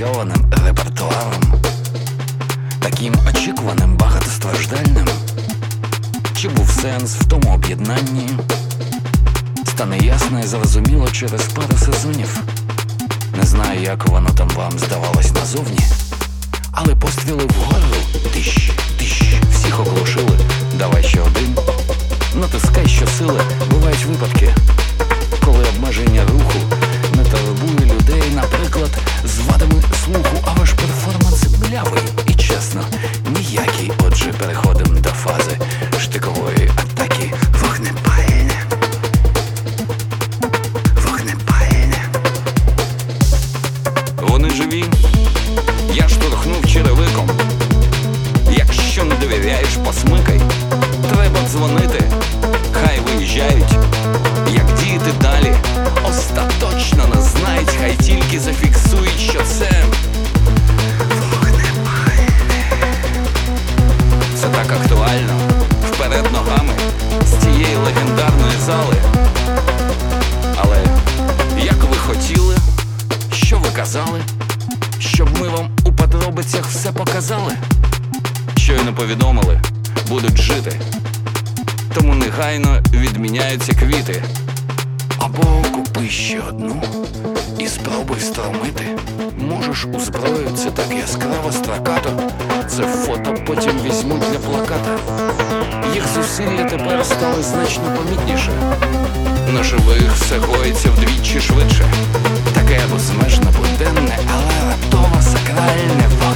непрацьованим репертуаром, таким очікуваним, багатостраждальним? Чи був сенс в тому об'єднанні? Стане ясно і зрозуміло через пару сезонів. Не знаю, як воно там вам здавалось назовні, але постріли вгору, тищ, тищ, всіх оглушили. Давай ще один, натискай щосили. Бувають випадки, коли обмеження руху не турбує людей, наприклад, з вадами слуху, а ваш перформанс млявий і, чесно, ніякий. Отже, переходимо до фази штикової атаки. Вогнепальне, вогнепальне. Вони живі, я штурхнув черевиком. Якщо не довіряєш, посмикай. Треба дзвонити, хай виїжджають. Як діяти далі, остаточно не знають. Хай тільки зафіксують, що це вогнепальне. Це так актуально. Вперед ногами з цієї легендарної зали. Але як ви хотіли, що ви казали? Щоб ми вам у подробицях все показали? Щойно повідомили, будуть жити. Тому негайно відміняються квіти. Або купи ще одну і спробуй стромити. Можеш у зброю, це так яскраво строкато. Це фото потім візьмуть для плаката. Їх зусилля тепер стали значно помітніше. На живих все гоїться вдвічі швидше. Таке безмежно буденне, але раптово сакральне.